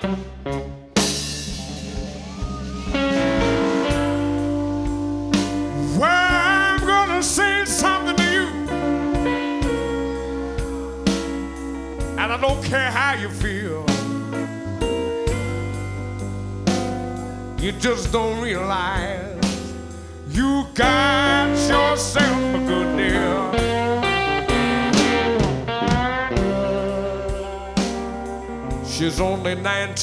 I'm gonna say something to you, and I don't care how you feel. You just don't realize you got yourself a good deal. She's only 19.